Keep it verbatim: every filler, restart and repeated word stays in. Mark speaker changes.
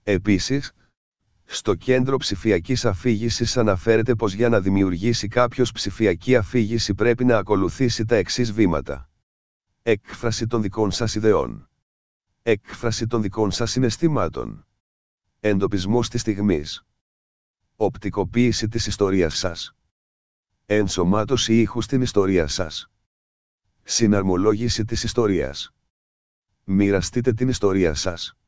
Speaker 1: Επίσης, στο κέντρο ψηφιακής αφήγησης αναφέρεται πως για να δημιουργήσει κάποιος ψηφιακή αφήγηση πρέπει να ακολουθήσει τα εξής βήματα. Έκφραση των δικών σας ιδεών. Έκφραση των δικών σας συναισθημάτων. Εντοπισμός της στιγμής. Οπτικοποίηση της ιστορίας σας. Ενσωμάτωση ήχου στην ιστορία σας. Συναρμολόγηση της ιστορίας. Μοιραστείτε την ιστορία σας.